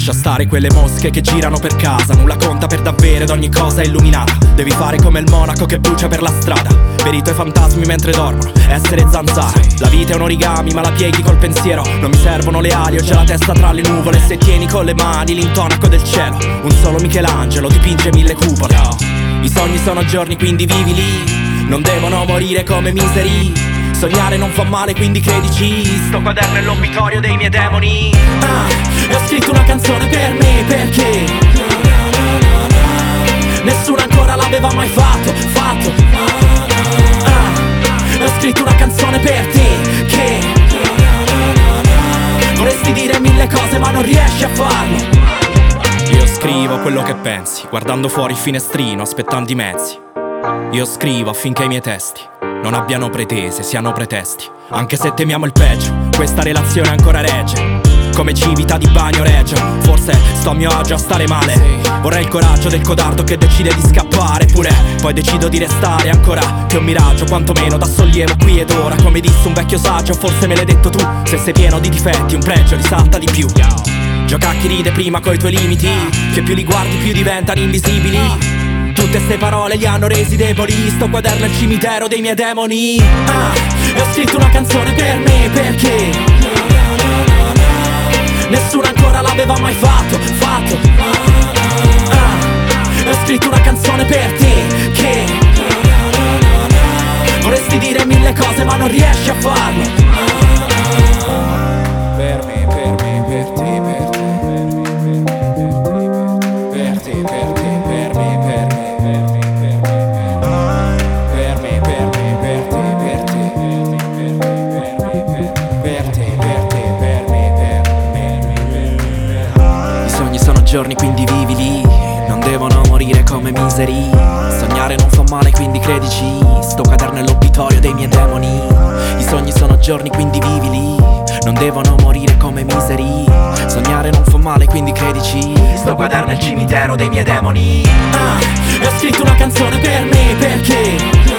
Lascia stare quelle mosche che girano per casa, nulla conta per davvero ed ogni cosa è illuminata. Devi fare come il monaco che brucia per la strada, per i tuoi fantasmi mentre dormono, essere zanzara. La vita è un origami ma la pieghi col pensiero. Non mi servono le ali, ho già la testa tra le nuvole. Se tieni con le mani l'intonaco del cielo, un solo Michelangelo dipinge 1000 cupole. I sogni sono giorni quindi vivili, non devono morire come miseri. Sognare non fa male quindi credici, sto quaderno è l'obitorio dei miei demoni. E ho scritto una canzone per me perché nessuno ancora l'aveva mai fatto. E ho scritto una canzone per te che vorresti dire 1000 cose ma non riesci a farlo. Io scrivo quello che pensi, guardando fuori il finestrino, aspettando i mezzi. Io scrivo affinché i miei testi non abbiano pretese, siano pretesti. Anche se temiamo il peggio, questa relazione ancora regge come civita di bagno regio. Forse sto a mio agio a stare male. Vorrei il coraggio del codardo che decide di scappare. Pure poi decido di restare ancora che un miraggio, quantomeno da sollievo qui ed ora. Come disse un vecchio saggio, forse me l'hai detto tu, se sei pieno di difetti un pregio risalta di più. Gioca a chi ride prima coi tuoi limiti, che più li guardi più diventano invisibili. Tutte ste parole li hanno resi deboli, sto quaderno è il cimitero dei miei demoni. E ho scritto una canzone per me perché nessuno ancora l'aveva mai fatto. E ho scritto una canzone per te che vorresti dire 1000 cose ma non riesci a farlo. Per me, per me, per te, per te. Per te, per te, per me, per me. Giorni quindi vivili, non devono morire come miseri. Sognare non fa male quindi credici, sto quaderno è l'obitorio dei miei demoni. I sogni sono giorni quindi vivili, non devono morire come miseri. Sognare non fa male quindi credici, sto quaderno è il cimitero dei miei demoni. E ho scritto una canzone per me perché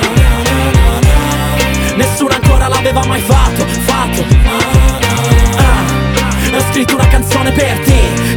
nessuno ancora l'aveva mai fatto. E ho scritto una canzone per te